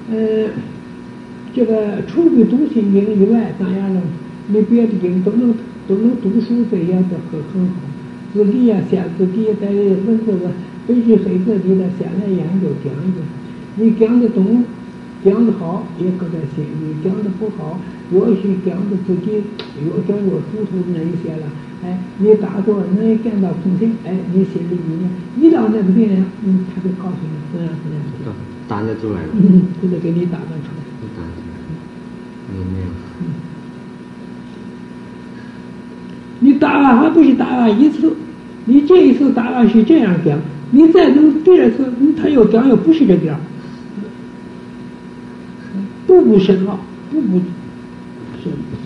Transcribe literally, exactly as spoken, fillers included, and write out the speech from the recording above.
呃，这个除了读心经以外，当然了，你别的经都能都能读书，这也都很很好。自己呀，先自己在文字的白纸黑字里呢，先来研究讲究。你讲得懂，讲得好，也搁在心里；讲得不好，越是讲的自己越讲越糊涂那一些了。哎，你打坐能见到空性，哎，你心里里面一到那个地方，嗯，他就告诉你怎样怎样。 打得出来了。 嗯，就得给你打扮出来。 打出来。有没有？ 嗯。你打完还不是打完一次？你这一次打完是这样讲，你再能第二次，他又讲又不是这样，步步深奥，步步深。